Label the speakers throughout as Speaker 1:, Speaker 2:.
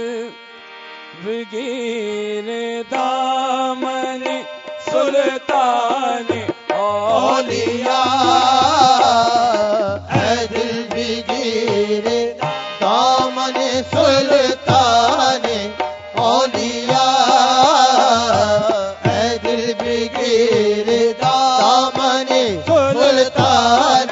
Speaker 1: بگیر دامن سلطان اولیاء،
Speaker 2: اے دل بگیر دامن سلطان اولیاء، اے دل بگیر دامن سلطان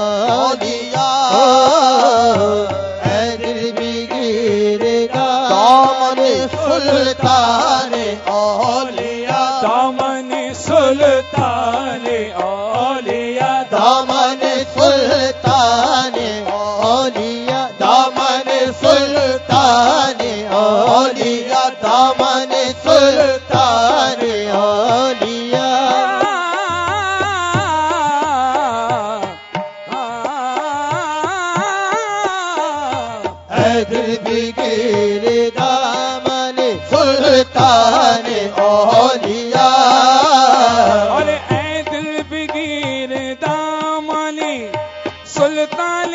Speaker 2: اولیاء، اے دل بگیر دامن سلطان اولیاء،
Speaker 1: دامن سلطان اولیاء،
Speaker 2: دامن سلطان اولیاء، دامن سلطان اولیاء، دامن سلطان اولیاء، اے دل بگیر دامن سلطان اولیاء،
Speaker 1: اور اے دل بگیر دامن سلطان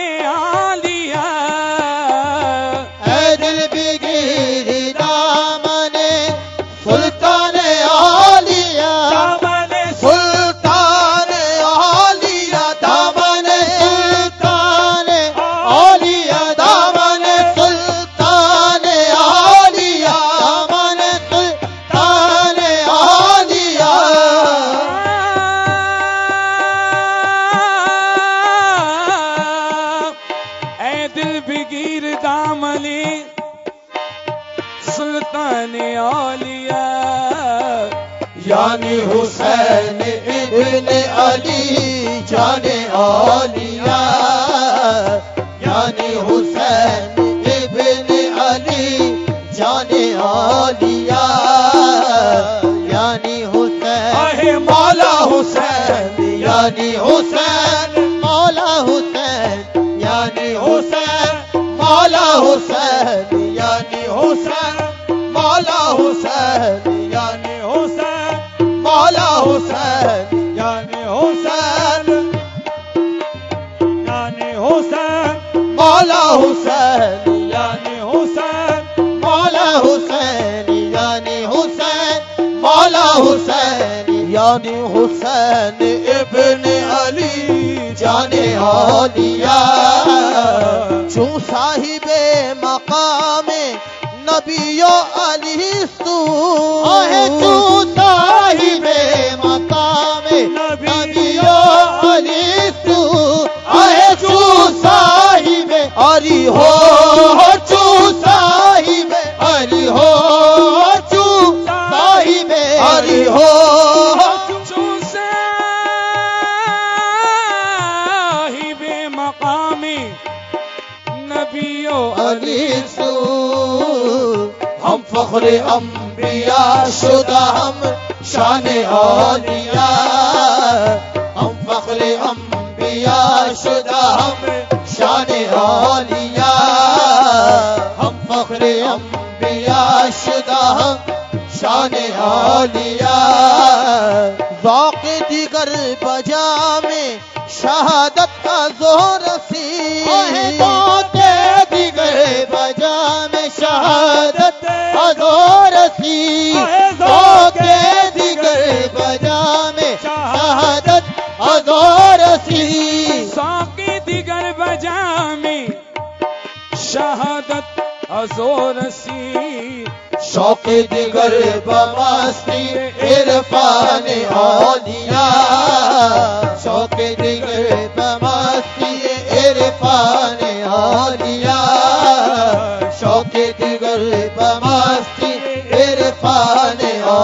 Speaker 1: اولیاء،
Speaker 2: اے دل بگیر دامن سلطان اولیاء،
Speaker 1: دامن
Speaker 2: سلطان اولیاء، دامن سلطان اولیاء، دامن سلطان اولیاء، دامن سلطان اولیاء،
Speaker 1: اے دل بگیر دامن سلطان اولیاء،
Speaker 2: یعنی حسین ابن علی جان اولیاء، یعنی حسین ابن علی جان اولیاء، یعنی حسین
Speaker 1: اے
Speaker 2: مولا حسین، یعنی حسین مولا حسین، یعنی حسین مولا حسین، یعنی حسین مولا حسین، یعنی حسین مولا حسین، یعنی حسین،
Speaker 1: یعنی حسین
Speaker 2: مولا حسین، یعنی حسین مولا حسین، یعنی حسین مولا حسین، یعنی حسین ابن علی جان اولیاء، چون صاحب مقام نبی و علی سو، چون صاحب مقام نبی و علی سو، چون صاحب علی ہو، چون صاحب علی ہو، چون صاحب علی ہو،
Speaker 1: چون صاحب مقامی نبی و
Speaker 2: علی سو، ہم فخر انبیاء شدہ ہم شان اولیاء، ہم فخر انبیاء شدہ ہم شان اولیاء، ہم فخر انبیاء شدہ ہم شان اولیاء، ذوق دیگر بجا میں شہادت کا زور سی، ذوق دیگر بجا میں شہادت کا زور سی، ذوق دیگر بجا میں شہادت کا زور سی،
Speaker 1: ساقی دیگر بجا میں شہادت ازور سی،
Speaker 2: شوق دیگر بمستی عرفان اولیاء، شوق دیگر بمستی عرفان اولیاء، شوق دیگر بمستی عرفان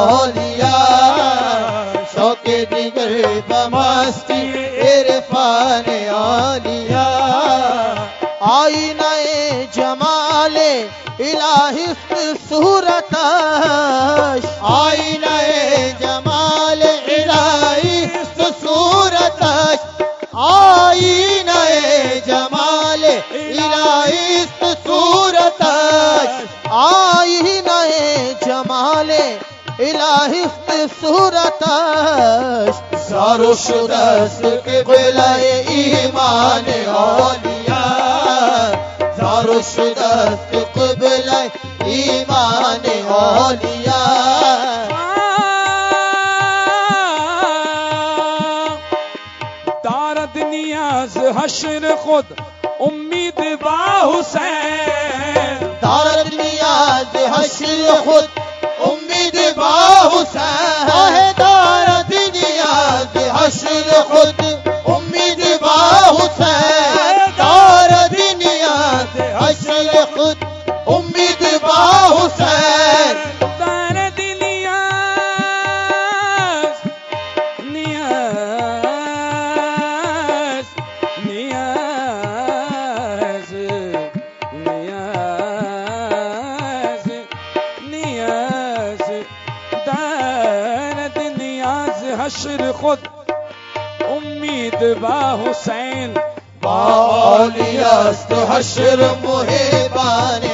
Speaker 2: اولیاء، شوق دیگر بمستی عرفان اولیاء، آئینہ جمال الہی صورتش، آئینہ جمال الہی صورتش، آئینہ جمال الہی صورتش، آئینہ جمال الہی صورتش، زار و شدست قبلہ ایمان اولیاء، زار و شدست قبلہ ایمان اولیاء
Speaker 1: دارد نیاز حشر خود امید با حسین
Speaker 2: دارد نیاز حشر خود امید با حسین دارد نیاز حشر خود امید با حسین دارد نیاز حشر خود امید با حسین
Speaker 1: دارد نیاز دارد نیاز حشر خود امید با حسین
Speaker 2: با اولیاست حشر محبان